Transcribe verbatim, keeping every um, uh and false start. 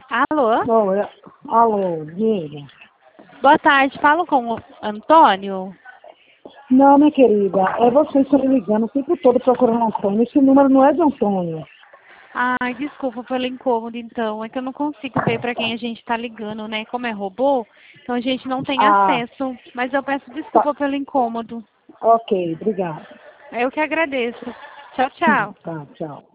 Alô? Oi, alô, diga. Boa tarde, falo com o Antônio? Não, minha querida, é você que está ligando o tempo todo procurando Antônio. Esse número não é de Antônio. Ai, desculpa pelo incômodo, então. É que eu não consigo ver para quem a gente está ligando, né? Como é robô, então a gente não tem Ah, acesso. Mas eu peço tá. desculpa pelo incômodo. Ok, obrigada. Eu que agradeço. Tchau, tchau. Tá, tchau.